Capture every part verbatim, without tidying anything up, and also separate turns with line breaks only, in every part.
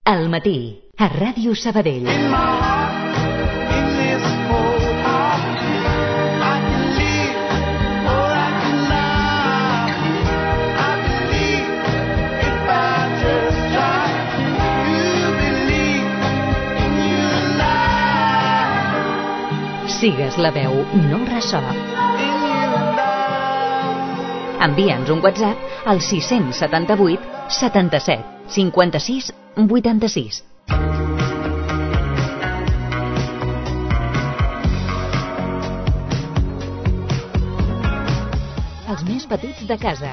Al matí, a Ràdio Sabadell. Sigues la veu, no ressò. Envia'ns un WhatsApp al sis set vuit setanta-set cinquanta-sis vuitanta-sis. Els més petits de casa.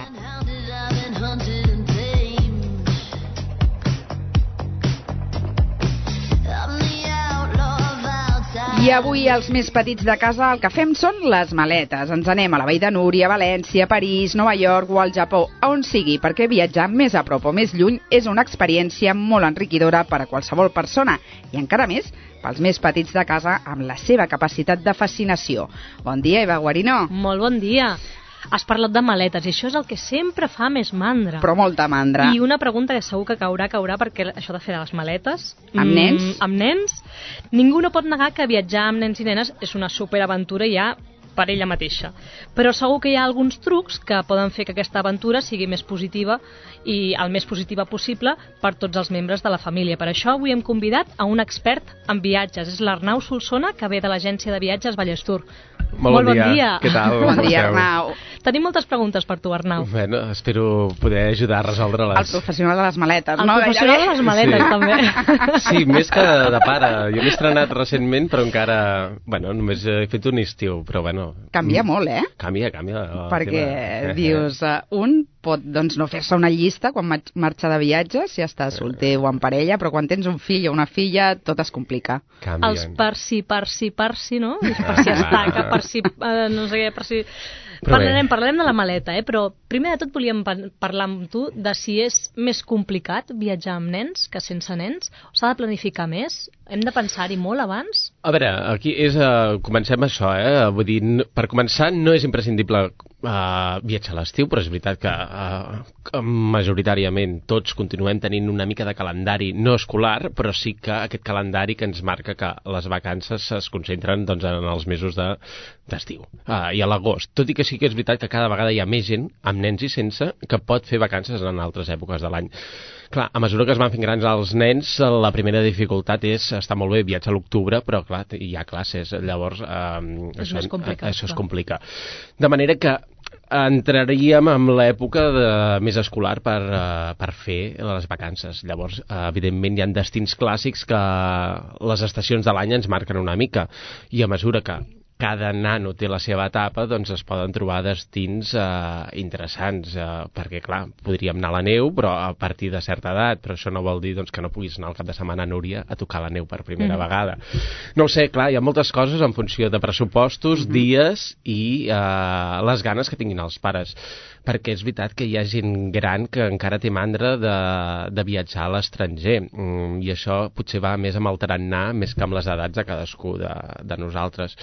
I avui els més petits de casa el que fem són les maletes. Ens anem a la Vall de Núria, València, París, Nova York o al Japó, on sigui, perquè viatjar més a prop o més lluny és una experiència molt enriquidora per a qualsevol persona i encara més pels més petits de casa amb la seva capacitat de fascinació. Bon dia, Eva Guarino.
Molt bon dia. Has parlat de maletes i això és el que sempre fa més mandra.
Però molta mandra.
I una pregunta que segur que caurà, caurà, perquè això de fer les maletes...
Amb
mm,
nens?
Amb nens. Ningú no pot negar que viatjar amb nens i nenes és una superaventura ja per ella mateixa. Però segur que hi ha alguns trucs que poden fer que aquesta aventura sigui més positiva i el més positiva possible per tots els membres de la família. Per això avui hem convidat a un expert en viatges. És l'Arnau Solsona, que ve de l'agència de viatges Vallestur.
Molt, Molt bon, bon dia. dia. Què tal?
Bon dia, Arnau.
Tenim moltes preguntes per tu, Arnau.
Bueno, espero poder ajudar a resoldre-les.
El professional de les maletes,
el
no?
El professional de les maletes,
sí.
també.
Sí, més que de pare. Jo m'he estrenat recentment, però encara... Bueno, només he fet un estiu, però bueno...
Canvia molt, eh?
Canvia, canvia.
Perquè
tema.
dius, uh, un pot doncs, no fer-se una llista quan marxa de viatges, si està solter o en parella, però quan tens un fill o una filla, tot es complica.
Canvien.
Els per si, per si, per si, no? Per si es taca, per si... Uh, no sé què, per si... Parlarem, parlarem de la maleta, eh? Però primer de tot volíem parlar amb tu de si és més complicat viatjar amb nens que sense nens. S'ha de planificar més? Hem de pensar-hi molt abans?
A veure, aquí és... Uh, comencem això, eh? Vull dir, per començar, no és imprescindible uh, viatjar a l'estiu, però és veritat que uh, majoritàriament tots continuem tenint una mica de calendari no escolar, però sí que aquest calendari que ens marca que les vacances es concentren doncs, en els mesos de, d'estiu uh, i a l'agost. Tot i que sí que és veritat que cada vegada hi ha més gent, amb nens i sense, que pot fer vacances en altres èpoques de l'any. Clar, a mesura que es van fent grans els nens, la primera dificultat és, està molt bé viatjar a l'octubre, però clar, hi ha classes, llavors eh,
és
això,
més complicat,
això es
clar.
complica. De manera que entraríem en l'època de, més escolar per, uh, per fer les vacances. Llavors, uh, evidentment, hi ha destins clàssics que les estacions de l'any ens marquen una mica, i a mesura que cada nano té la seva etapa, doncs es poden trobar destins eh, interessants, eh, perquè clar, podríem anar a la neu, però a partir de certa edat, però això no vol dir doncs, que no puguis anar al cap de setmana a Núria a tocar la neu per primera mm. vegada. No ho sé, clar, hi ha moltes coses en funció de pressupostos, mm-hmm. dies i eh, les ganes que tinguin els pares, perquè és veritat que hi ha gent gran que encara té mandra de, de viatjar a l'estranger, mm, i això potser va més amb el tarannà més que amb les edats de cadascú de, de nosaltres.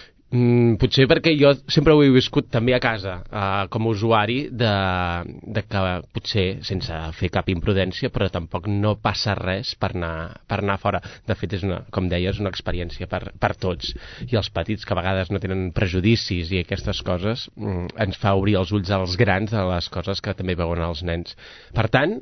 Mm, potser perquè jo sempre ho he viscut també a casa, uh, com a usuari de, de que potser sense fer cap imprudència, però tampoc no passa res per anar, per anar fora. De fet, és una, com deies, una experiència per, per tots, i els petits que a vegades no tenen prejudicis i aquestes coses mm, ens fa obrir els ulls als grans de les coses que també veuen els nens. Per tant,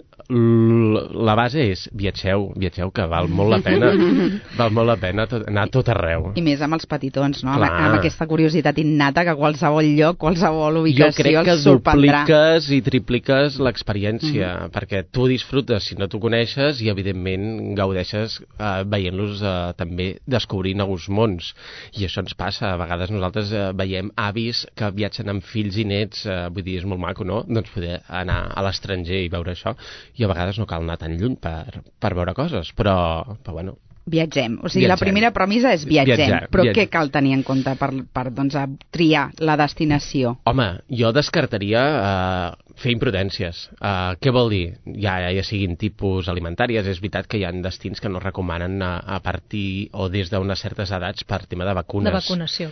la base és viatgeu, viatgeu, que val molt la pena, val molt la pena tot, anar a tot arreu.
I més amb els petitons, no? Clar. Amb aquesta curiositat innata que qualsevol lloc, qualsevol ubicació els sorprendrà.
Jo crec que dupliques i tripliques l'experiència, mm-hmm. perquè tu disfrutes si no t'ho coneixes i evidentment gaudeixes eh, veient-los eh, també descobrir nous mons, i això ens passa. A vegades nosaltres eh, veiem avis que viatgen amb fills i nets, eh, vull dir, és molt maco, no? Doncs poder anar a l'estranger i veure això, i a vegades no cal anar tan lluny per, per veure coses, però, però bueno,
viatgem. O sigui, viatgem. La primera premissa és viatgem. Viatjar, però viatgem. Què cal tenir en compte per, per doncs, triar la destinació?
Home, jo descartaria uh, fer imprudències. Uh, què vol dir? Ja, ja siguin tipus alimentàries. És veritat que hi ha destins que no recomanen a, a partir o des d'unes certes edats per tema de vacunes.
De vacunació, clar.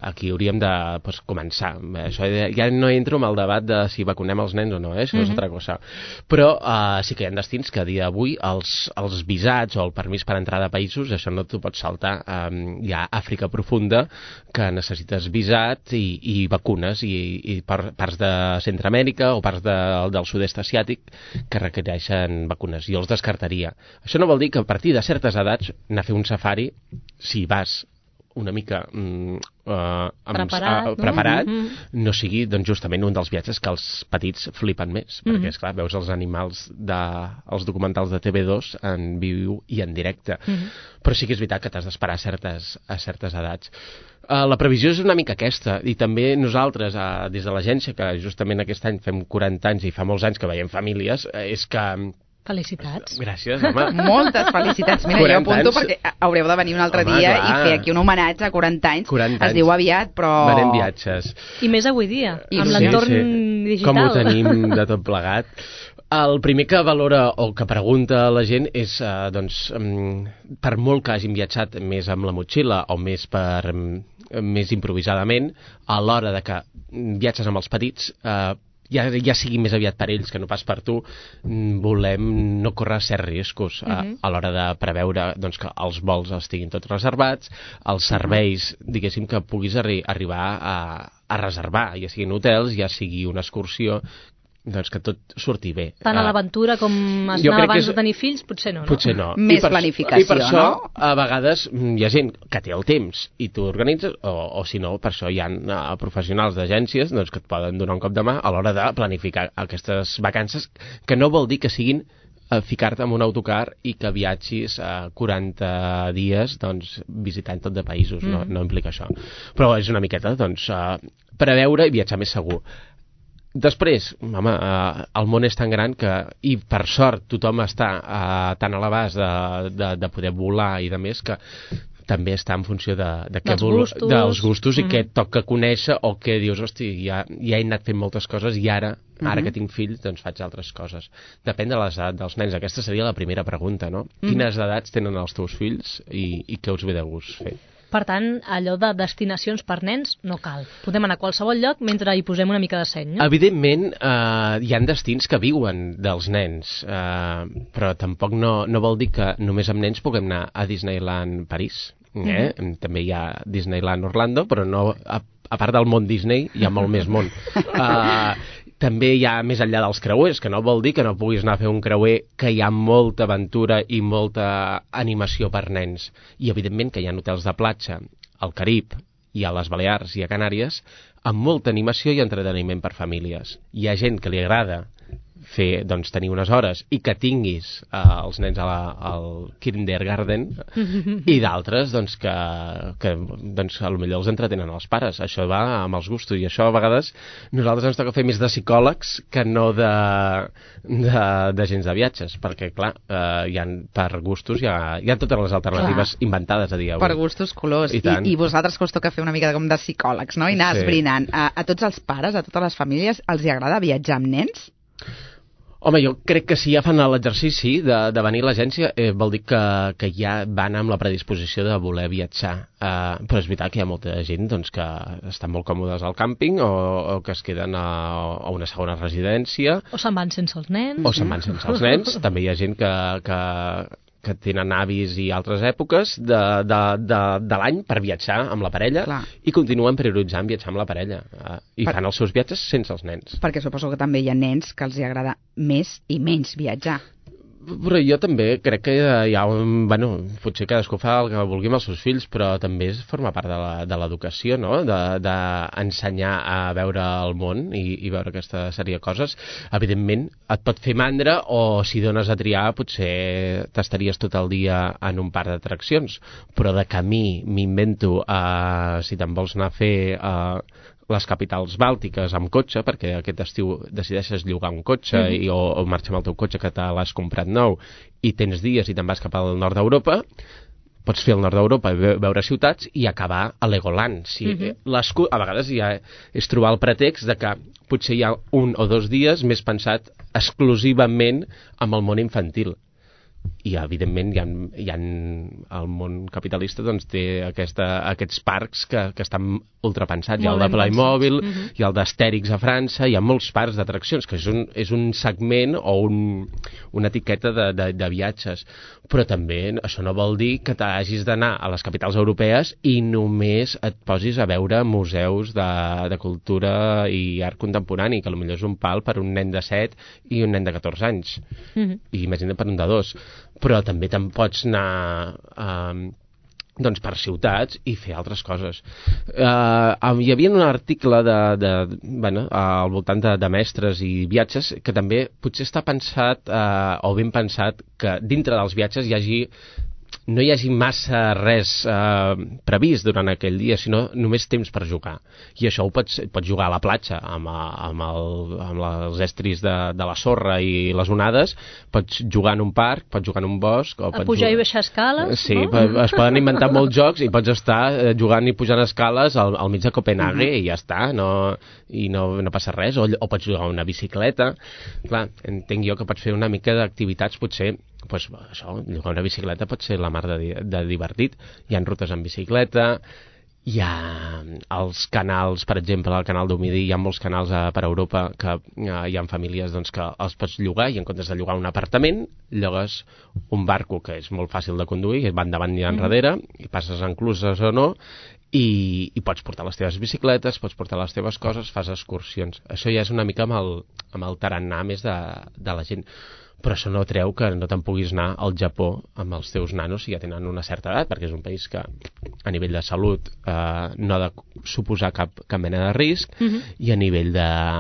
aquí hauríem de pues, començar. Això ja no entro en el debat de si vacunem els nens o no, eh? Això mm-hmm. és altra cosa. Però uh, sí que hi ha destins que a dia d'avui els, els visats o el permís per entrar de països, això no t'ho pots saltar. Um, hi ha Àfrica profunda que necessites visat i, i vacunes i, i parts de Centroamèrica o parts de, del sud-est asiàtic que requereixen vacunes. Jo els descartaria. Això no vol dir que a partir de certes edats anar a fer un safari, si vas una mica mm, uh, amb,
preparat,
uh, preparat
no?
no sigui doncs, justament un dels viatges que els petits flipen més, mm-hmm. perquè esclar, veus els animals de, els documentals de T V dos en viu i en directe, mm-hmm. però sí que és veritat que t'has d'esperar a certes, a certes edats. Uh, la previsió és una mica aquesta, i també nosaltres, uh, des de l'agència, que justament aquest any fem quaranta anys i fa molts anys que veiem famílies, uh, és que
felicitats.
Gràcies, home.
Moltes felicitats. Mira, jo apunto anys. Perquè haureu de venir un altre home, dia clar. I fer aquí un homenatge a quaranta anys.
quaranta anys.
Es diu aviat, però...
Farem viatges.
I més avui dia, I amb
sí,
l'entorn
sí.
digital.
Com ho tenim de tot plegat. El primer que valora o que pregunta la gent és, uh, doncs, um, per molt que hagin viatjat més amb la motxilla o més per um, més improvisadament, a l'hora de que viatges amb els petits, uh, ja, ja sigui més aviat per ells que no pas per tu, volem no córrer certs riscos uh, uh-huh. a l'hora de preveure doncs, que els vols estiguin tots reservats, els serveis, diguéssim, que puguis arri- arribar a, a reservar, ja siguin hotels, ja sigui una excursió, doncs que tot surti bé.
Tant a l'aventura com es anava abans és... de tenir fills, potser no, no?
Potser no.
Més
per,
planificació,
I per això,
no?
a vegades, hi ha gent que té el temps i tu organitzes, o, o si no, per això hi ha uh, professionals d'agències doncs, que et poden donar un cop de mà a l'hora de planificar aquestes vacances, que no vol dir que siguin uh, ficar-te en un autocar i que viatgis uh, quaranta dies doncs, visitant tot de països. Mm. No, no implica això. Però és una miqueta, doncs, uh, preveure i viatjar més segur. Després, home, eh, el món és tan gran que, i per sort tothom està eh, tan a l'abast de, de, de poder volar i de més, que també està en funció de, de què
dels,
vol,
gustos.
dels gustos i
mm-hmm.
què et toca conèixer o què dius, hosti, ja, ja he anat fent moltes coses i ara, mm-hmm. ara que tinc fills, doncs faig altres coses. Depèn de les edats dels nens. Aquesta seria la primera pregunta, no? Mm-hmm. Quines edats tenen els teus fills i, i què us ve de gust fer?
Per tant, allò de destinacions per nens no cal. Podem anar a qualsevol lloc mentre hi posem una mica de seny, no?
Evidentment, eh, hi ha destins que viuen dels nens, eh, però tampoc no, no vol dir que només amb nens puguem anar a Disneyland París. Eh? Mm-hmm. També hi ha Disneyland Orlando, però no, a, a part del món Disney hi ha molt més món. Eh, també hi ha més enllà dels creuers, que no vol dir que no puguis anar a fer un creuer, que hi ha molta aventura i molta animació per nens. I evidentment que hi ha hotels de platja al Carib i a les Balears i a Canàries amb molta animació i entreteniment per famílies. Hi ha gent que li agrada fer, doncs, tenir unes hores i que tinguis eh, els nens a la, al kindergarten i d'altres doncs, que, que doncs, a lo millor els entretenen els pares. Això va amb els gustos i això a vegades nosaltres ens toca fer més de psicòlegs que no de, de, de gens de viatges, perquè clar, eh, hi ha, per gustos hi ha, hi ha totes les alternatives clar. Inventades a dia d'avui.
Per gustos, colors. I, I, i vosaltres que us toca fer una mica com de psicòlegs, no? I anar sí. esbrinant. A, a tots els pares, a totes les famílies, els hi agrada viatjar amb nens?
Home, jo crec que si ja fan l'exercici de, de venir a l'agència, eh, vol dir que, que ja van amb la predisposició de voler viatjar. Uh, però és veritat que hi ha molta gent doncs, que estan molt còmodes al càmping o, o que es queden a, a una segona residència.
O se'n van sense els nens.
O se'n van sense els nens. També hi ha gent que... que que tenen avis i altres èpoques de, de, de, de l'any per viatjar amb la parella. Clar. I continuen prioritzant viatjar amb la parella eh, i per... fan els seus viatges sense els nens.
Perquè suposo que també hi ha nens que els hi agrada més i menys viatjar.
Però jo també crec que hi ha un... Bueno, potser cadascú fa el que vulgui amb els seus fills, però també forma part de l'educació, no? D'ensenyar de, de a veure el món i, i veure aquesta sèrie de coses. Evidentment, et pot fer mandra o si dones a triar potser t'estaries tot el dia en un parc d'atraccions. Però de camí m'invento, uh, si te'n vols anar a fer... Uh, les capitals bàltiques amb cotxe, perquè aquest estiu decideixes llogar un cotxe mm-hmm. i, o, o marxar amb el teu cotxe que te l'has comprat nou i tens dies i te'n vas cap al nord d'Europa, pots fer el nord d'Europa, veure ciutats i acabar a Legoland. Si mm-hmm. A vegades ja és trobar el pretext de que potser hi ha un o dos dies més pensat exclusivament amb el món infantil. i evidentment hi ha, hi ha el món capitalista doncs té aquesta, aquests parcs que, que estan ultrapensats. Hi ha el de Playmobil, uh -huh. hi ha el d'Astèrix a França, hi ha molts parcs d'atraccions, que és un, és un segment o un, una etiqueta de, de, de viatges. Però també això no vol dir que t'hagis d'anar a les capitals europees i només et posis a veure museus de, de cultura i art contemporani, que potser és un pal per un nen de set i un nen de catorze anys. Uh -huh. I imagina't per un de dos. Però també te'n pots anar eh, doncs per ciutats i fer altres coses. Eh, hi havia un article de, de, bueno, al voltant de, de mestres i viatges que també potser està pensat eh, o ben pensat que dintre dels viatges hi hagi no hi hagi massa res eh, previst durant aquell dia, sinó només temps per jugar. I això ho pots, pots jugar a la platja, amb, amb, el, amb els estris de, de la sorra i les onades, pots jugar en un parc, pots jugar en un bosc... O
a
pots
pujar
jugar...
i baixar escales,
sí,
no?
es poden inventar molts jocs i pots estar jugant i pujant escales al, al mig de Copenhague uh -huh. i ja està, no, i no, no passa res. O, o pots jugar una bicicleta. Clar, entenc jo que pots fer una mica d'activitats, potser pues, això, jugar una bicicleta pot ser la mar de, de divertit. Hi ha rutes en bicicleta, hi ha els canals, per exemple, el canal d'Umidí, hi ha molts canals a, per Europa que eh, hi ha famílies doncs, que els pots llogar i en comptes de llogar un apartament, llogues un barco que és molt fàcil de conduir, va endavant i enrere, mm. i passes encluses o no, i, i pots portar les teves bicicletes, pots portar les teves coses, fas excursions. Això ja és una mica amb el, amb el tarannà més de, de la gent. Però això no treu que no te'n puguis anar al Japó amb els teus nanos si ja tenen una certa edat, perquè és un país que a nivell de salut eh, no ha de suposar cap, cap mena de risc, uh-huh. i a nivell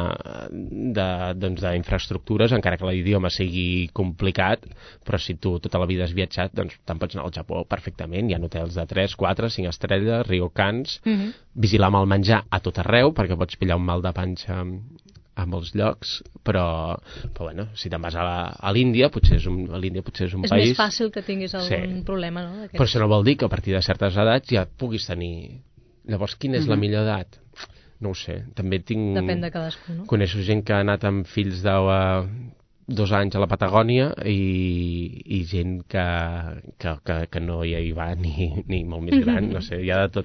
de, de, doncs, d'infraestructures, encara que l'idioma sigui complicat, però si tu tota la vida has viatjat, doncs te'n pots anar al Japó perfectament. Hi ha hotels de tres, quatre, cinc estrelles, ryokans, uh-huh. vigilar amb el menjar a tot arreu, perquè pots pillar un mal de panxa a molts llocs, però, però bueno, si te'n vas a l'Índia, potser és un, a l'Índia potser és un
és
país...
És més fàcil que tinguis algun sí. problema, no?
Però això no vol dir que a partir de certes edats ja puguis tenir... Llavors, quina és uh-huh. la millor edat? No ho sé. També tinc...
Depèn de cadascú, no?
Coneixo gent que ha anat amb fills de uh, dos anys a la Patagònia i, i gent que, que, que, que no hi va ni, ni molt més gran, no sé, hi ha de tot.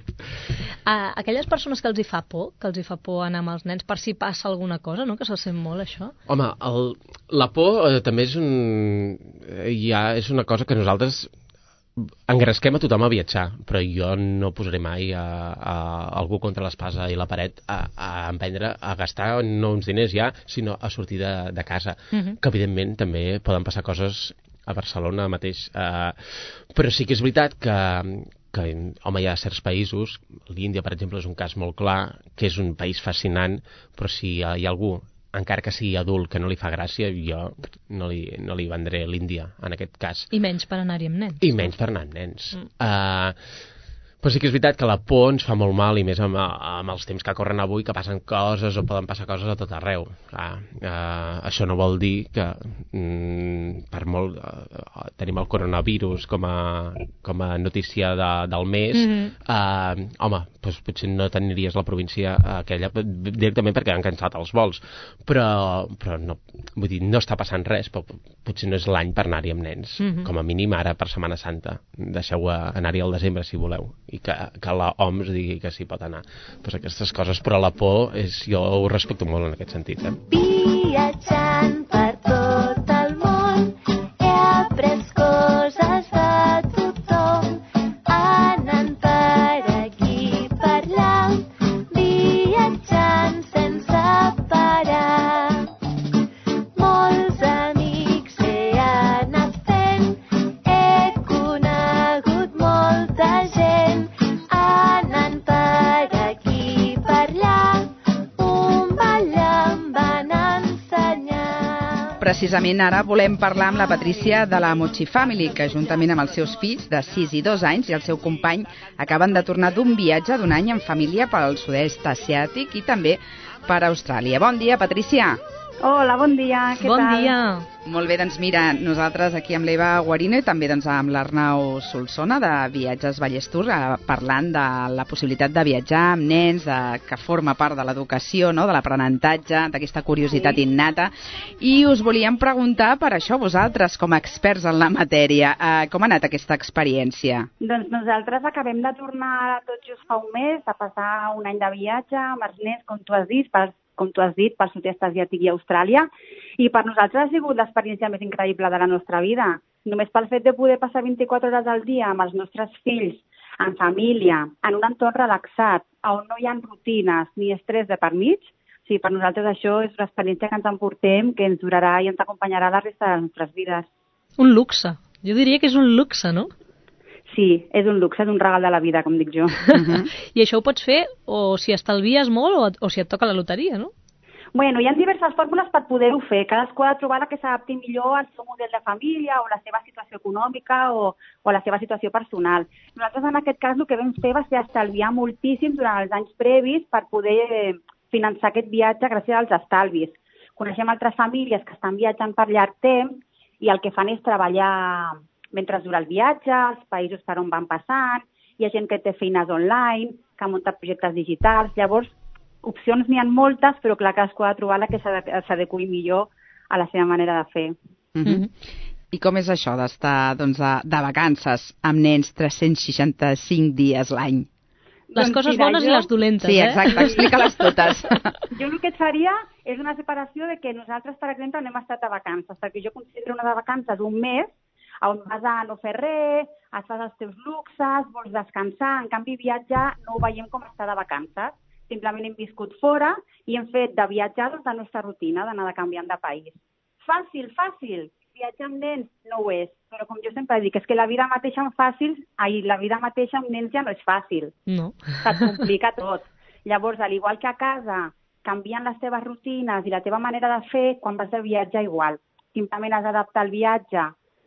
A aquelles persones que els hi fa por, que els hi fa por anar amb els nens per si passa alguna cosa, no? Que se sent molt, això.
Home, el, la por eh, també és un... Ja és una cosa que nosaltres engresquem a tothom a viatjar, però jo no posaré mai a, a algú contra l'espasa i la paret a, a emprendre, a gastar no uns diners ja, sinó a sortir de, de casa. Uh-huh. Que evidentment també poden passar coses a Barcelona mateix. Uh, però sí que és veritat que, que, home, hi ha certs països, l'Índia, per exemple, és un cas molt clar, que és un país fascinant, però si hi ha, hi ha algú, encara que sigui adult, que no li fa gràcia, jo no li, no li vendré l'Índia, en aquest cas.
I menys per anar-hi amb nens.
I menys per anar amb nens. Mm. Uh, però sí que és veritat que la por ens fa molt mal, i més amb, amb els temps que corren avui, que passen coses o poden passar coses a tot arreu. Ah, uh, això no vol dir que mm, per molt uh, tenim el coronavirus com a, com a notícia de, del mes, mm-hmm. uh, home, doncs potser no t'aniries a la província aquella directament perquè han cancel·lat els vols, però, però no, vull dir, no està passant res, però potser no és l'any per anar-hi amb nens, mm-hmm. com a mínim ara per Setmana Santa. Deixeu anar-hi al desembre si voleu, i que, que la O M S digui que s'hi pot anar. Pues aquestes coses, però la por és, jo ho respecto molt en aquest sentit. Eh?
Viatjant per tot el món he après coses de tothom, anant per aquí per allà, viatjant sense parar. Molts amics he anat fent, he conegut molta gent, anant per aquí per allà, un ball em van ensenyar.
Precisament ara volem parlar amb la Patrícia de la Mochi Family, que juntament amb els seus fills de sis i dos anys i el seu company acaben de tornar d'un viatge d'un any en família pel sud-est asiàtic i també per Austràlia. Bon dia, Patrícia.
Hola, bon dia, què
Bon
tal?
dia.
Molt bé, doncs mira, nosaltres aquí amb l'Eva Guarino i també doncs, amb l'Arnau Solsona de Viatges Ballestur eh, parlant de la possibilitat de viatjar amb nens, de, que forma part de l'educació, no? De l'aprenentatge, d'aquesta curiositat
Sí.
innata. I us volíem preguntar per això vosaltres, com a experts en la matèria, eh, com ha anat aquesta experiència?
Doncs nosaltres acabem de tornar tot just fa un mes a passar un any de viatge amb els nens, com tu has dit, per, com tu has dit, pel sud-est asiàtic i Austràlia, i per nosaltres ha sigut l'experiència més increïble de la nostra vida. Només pel fet de poder passar vint-i-quatre hores al dia amb els nostres fills, en família, en un entorn relaxat, on no hi ha rutines ni estrès de per mig, sí, per nosaltres això és una experiència que ens emportem, que ens durarà i ens acompanyarà la resta de les nostres vides.
Un luxe. Jo diria que és un luxe, no?
Sí, és un luxe, és un regal de la vida, com dic jo.
I això ho pots fer o si estalvies molt o, o si et toca la loteria, no?
Bueno, hi ha diverses fórmules per poder-ho fer. Cadascú ha de trobar la que s'adapti millor al seu model de família o la seva situació econòmica o, o la seva situació personal. Nosaltres, en aquest cas, el que vam fer va ser estalviar moltíssim durant els anys previs per poder finançar aquest viatge gràcies als estalvis. Coneixem altres famílies que estan viatjant per llarg temps i el que fan és treballar mentre dura el viatge, els països per on van passant, hi ha gent que té feines online, que munta projectes digitals. Llavors, opcions n'hi ha moltes, però clar, cadascú ha de trobar la que s'adequi millor a la seva manera de fer.
Uh -huh. I com és això d'estar doncs, de, de vacances amb nens tres-cents seixanta-cinc dies l'any?
Les
Doncs
coses
mira,
bones
jo...
i les dolentes,
Sí,
eh?
exacte, explica-les totes.
Jo el que et faria és una separació de que nosaltres, per exemple, no hem estat de vacances, perquè jo considero una de vacances un mes on vas a no fer res, et fas els teus luxes, vols descansar. En canvi, viatjar no ho veiem com estar de vacances. Simplement hem viscut fora i hem fet de viatjar doncs, la nostra rutina, d'anar canviant de país. Fàcil, fàcil. Viatjar amb nens no ho és, però com jo sempre dic, és que la vida mateixa amb fàcils, ai, la vida mateixa amb nens ja no és fàcil.
No.
Se't complica tot. Llavors, al igual que a casa, canvien les teves rutines i la teva manera de fer, quan vas de viatge igual. Simplement has d'adaptar el viatge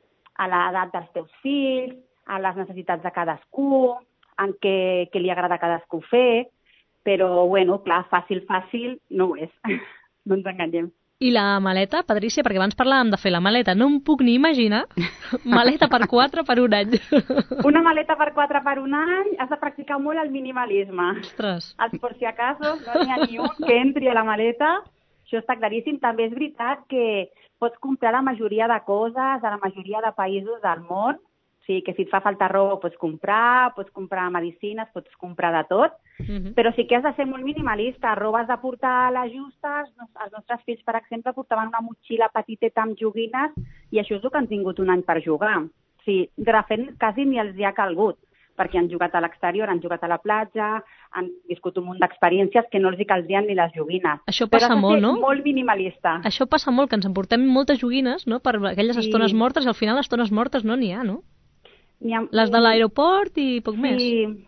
a l'edat dels teus fills, a les necessitats de cadascú, en què, què li agrada a cadascú fer, però, bueno, clar, fàcil, fàcil no ho és. No ens enganyem.
I la maleta, Patrícia, perquè abans parlàvem de fer la maleta, no em puc ni imaginar maleta per quatre per un any.
Una maleta per quatre per un any, has de practicar molt el minimalisme.
Ostres.
Els por si acaso, no n'hi ha ni un que entri a la maleta. Això està claríssim. També és veritat que pots comprar la majoria de coses a la majoria de països del món. O sigui, que si et fa falta roba pots comprar, pots comprar medicines, pots comprar de tot.
Uh-huh.
Però sí que has de ser molt minimalista. Roba has de portar a les justes. Els nostres fills, per exemple, portaven una motxilla petiteta amb joguines i això és el que han tingut un any per jugar. O sigui, de fet, quasi ni els hi ha calgut, perquè han jugat a l'exterior, han jugat a la platja, han viscut un munt d'experiències que no els hi caldrien ni les joguines.
Això passa
Però has de
molt,
ser
no?
molt minimalista.
Això passa molt, que ens emportem moltes joguines, no?, per aquelles
Sí.
estones mortes, i al final estones mortes no n'hi ha, no?
N'hi ha-
Les de l'aeroport i poc més.
Sí,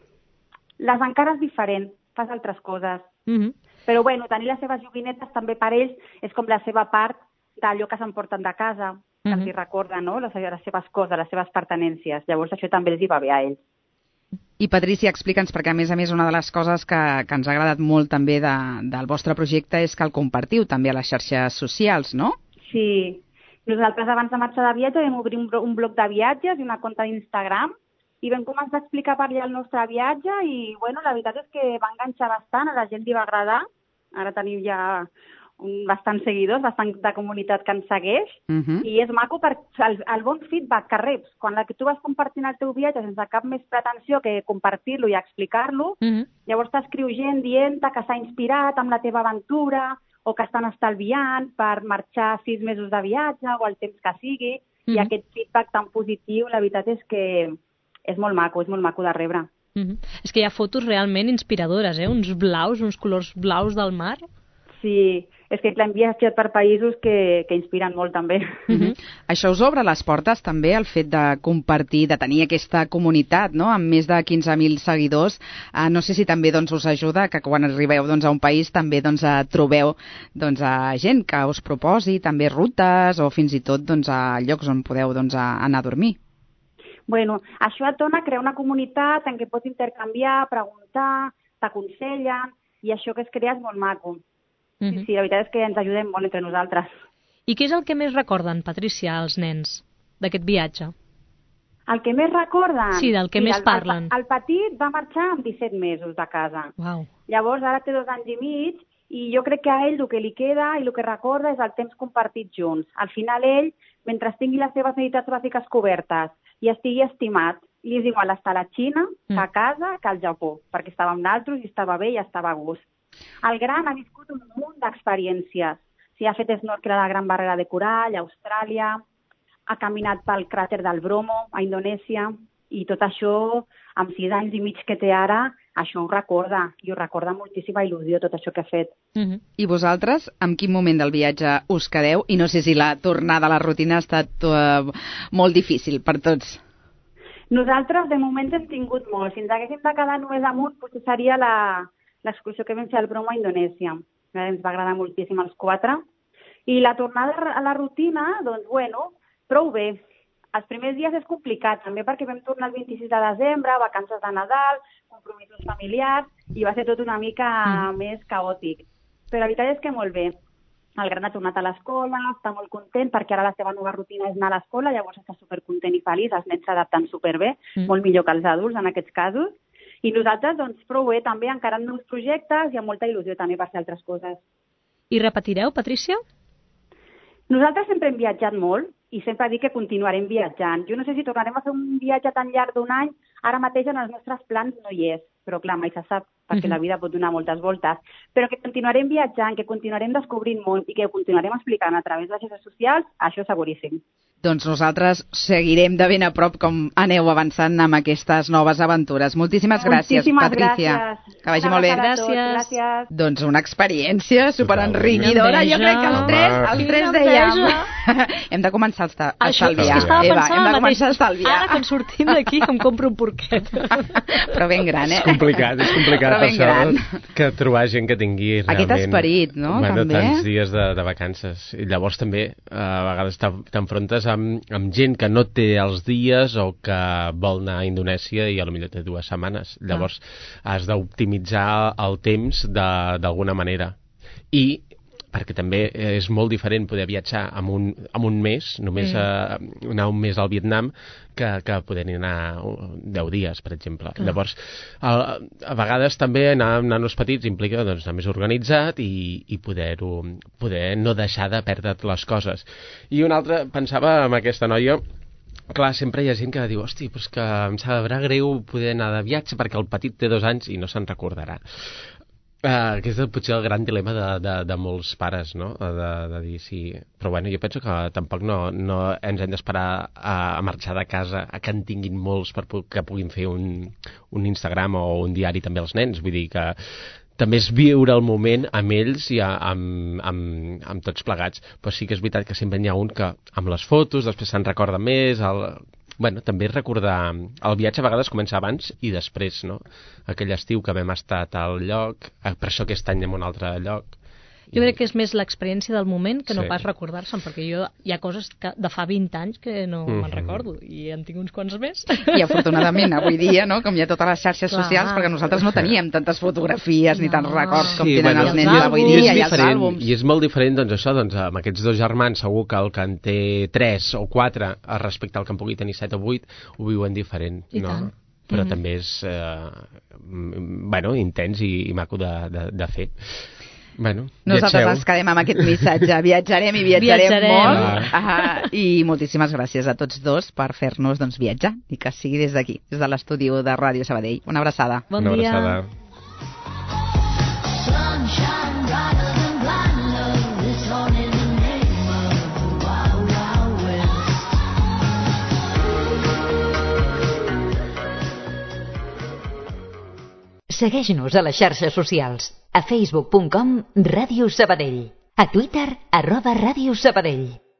les encara és diferent, fas altres coses.
Uh-huh.
Però bueno, tenir les seves joguinetes també per ells és com la seva part d'allò que s'emporten de casa, que
Mhm.
els hi recorda, no?, les, les seves coses, les seves pertenències. Llavors això també els hi va bé a ells.
I Patrícia, explica'ns, perquè a més a més una de les coses que, que ens ha agradat molt també de, del vostre projecte és que el compartiu també a les xarxes socials, no?
Sí, nosaltres abans de marxar de viatge vam obrir un, blo- un blog de viatges i una compte d'Instagram i vam començar a explicar per allà el nostre viatge i, bueno, la veritat és que va enganxar bastant, a la gent li va agradar. Ara tenim ja un, bastants seguidors, bastant de comunitat que ens segueix
Uh -huh.
i és maco per el, el bon feedback que reps. Quan la que tu vas compartint el teu viatge sense cap més pretensió que compartir-lo i explicar-lo,
Uh-huh.
llavors t'escriu gent dient-te que s'ha inspirat amb la teva aventura o que estan estalviant per marxar sis mesos de viatge o el temps que sigui.
Mhm.
I aquest feedback tan positiu, la veritat és que és molt maco, és molt maco de rebre.
Uh-huh. És que hi ha fotos realment inspiradores, eh? Uns blaus, uns colors blaus del mar.
Sí, és que clar, hem viatjat per països que, que inspiren molt també.
Uh -huh. Això us obre les portes també, el fet de compartir, de tenir aquesta comunitat, no?, amb més de quinze mil seguidors. Uh, no sé si també doncs, us ajuda que quan arribeu doncs, a un país també doncs, uh, trobeu doncs, a gent que us proposi també rutes o fins i tot doncs, a llocs on podeu doncs, a anar a dormir.
Bueno, això et dona a crear una comunitat en què pots intercanviar, preguntar, t'aconsellen, i això que es crea és molt maco. Sí, sí, la veritat és que ens ajudem molt entre nosaltres.
I què és el que més recorden, Patrícia, els nens d'aquest viatge?
El que més recorden?
Sí, del que
Mira,
més
el,
parlen.
El, el petit va marxar amb disset mesos de casa.
Uau.
Llavors ara té dos anys i mig i jo crec que a ell el que li queda i el que recorda és el temps compartit junts. Al final ell, mentre tingui les seves necessitats bàsiques cobertes i estigui estimat, li és igual estar a la Xina, que a casa, que al Japó, perquè estava amb d'altres i estava bé i estava a gust. El gran ha viscut un munt d'experiències. Sí, ha fet snorkel a la Gran Barrera de Corall, a Austràlia, ha caminat pel cràter del Bromo, a Indonèsia, i tot això, amb sis anys i mig que té ara, això ho recorda, i ho recorda moltíssima il·lusió, tot això que ha fet.
Uh-huh. I vosaltres, en quin moment del viatge us quedeu? I no sé si la tornada a la rutina ha estat uh, molt difícil per tots.
Nosaltres, de moment, hem tingut molt. Si ens haguéssim de quedar només amunt, potser seria la... l'excursió que vam fer al Bromo a Indonèsia. Ens va agradar moltíssim als quatre. I la tornada a la rutina, doncs, bueno, prou bé. Els primers dies és complicat, també perquè vam tornar el vint-i-sis de desembre, vacances de Nadal, compromisos familiars, i va ser tot una mica mm. més caòtic. Però la veritat és que molt bé. El gran ha tornat a l'escola, està molt content perquè ara la seva nova rutina és anar a l'escola, llavors està supercontent i feliç, els nens s'adapten superbé, mm. molt millor que els adults en aquests casos. I nosaltres, doncs, prou bé, també, encarant nous projectes i amb molta il·lusió també per fer altres coses.
I repetireu, Patrícia?
Nosaltres sempre hem viatjat molt i sempre dic que continuarem viatjant. Jo no sé si tornarem a fer un viatge tan llarg d'un any, ara mateix en els nostres plans no hi és, però clar, mai se sap, perquè uh-huh. la vida pot donar moltes voltes. Però que continuarem viatjant, que continuarem descobrint molt i que ho continuarem explicant a través de les xarxes socials, això seguríssim.
Doncs nosaltres seguirem de ben a prop com aneu avançant amb aquestes noves aventures. Moltíssimes gràcies,
Moltíssimes
Patrícia.
Gràcies.
Que vagi molt bé.
Gràcies.
gràcies.
Doncs una experiència superenriquidora. Jo crec que els tres, els tres dèiem. Hem de començar a estalviar.
Això és que estava
Eva,
pensant
hem de
el mateix.
començar a estalviar.
Ara, quan sortim d'aquí, em compro un porquet.
Però ben gran, eh?
És complicat, és complicat
Però ben
això,
gran.
que trobar gent que tingui realment...
Aquest esperit, no?
Bueno,
també.
tants dies de, de vacances. I llavors també, a vegades t'enfrontes amb, amb gent que no té els dies o que vol anar a Indonèsia i potser té dues setmanes. Llavors ah. has d'optimitzar el temps d'alguna manera. I perquè també és molt diferent poder viatjar en un, en un mes, només mm. a, anar un mes al Vietnam, que, que poder anar deu dies, per exemple. Clar. Llavors, a, a vegades també anar amb nanos petits implica doncs, anar més organitzat i, i poder-ho, poder no deixar de perdre les coses. I un altre, pensava en aquesta noia, clar, sempre hi ha gent que diu, hosti, però és que em sabrà greu poder anar de viatge perquè el petit té dos anys i no se'n recordarà. Uh, aquest és potser el gran dilema de, de, de molts pares, no? De, de dir sí. Però bueno, jo penso que tampoc no, no ens hem d'esperar a, a marxar de casa a que en tinguin molts per que puguin fer un, un Instagram o un diari també els nens. Vull dir que també és viure el moment amb ells i amb, amb, amb tots plegats. Però sí que és veritat que sempre n'hi ha un que amb les fotos després se'n recorda més, el... Bueno, també recordar... El viatge a vegades comença abans i després, no? Aquell estiu que vam estar al lloc, per això aquest any en un altre lloc.
Jo crec que és més l'experiència del moment que no
sí.
pas recordar-se'n, perquè jo hi ha coses que de fa vint anys que no mm-hmm. me'n recordo, i en tinc uns quants més.
I afortunadament avui dia, no?, com hi ha totes les xarxes Clar. socials, perquè nosaltres no teníem tantes fotografies no. ni tants records com sí, tenen bueno, els nens d'avui dia i els àlbums.
I és molt diferent, doncs això, doncs, amb aquests dos germans, segur que el que en té tres o quatre respecte al que en pugui tenir set o vuit, ho viuen diferent,
I
no?
tant.
Però
mm-hmm.
també és eh, bueno, intens i, i maco de, de, de fer. Bueno,
nosaltres
viatgeu.
ens quedem amb aquest missatge. Viatjarem i viatjarem,
viatjarem.
molt. Ah, I moltíssimes gràcies a tots dos per fer-nos doncs, viatjar i que sigui des d'aquí, des de l'estudi de Ràdio Sabadell. Una abraçada.
Bon
Una
dia.
abraçada.
Segueix-nos a les xarxes socials. A facebook punt com Ràdio Sabadell. A Twitter, arroba Ràdio Sabadell.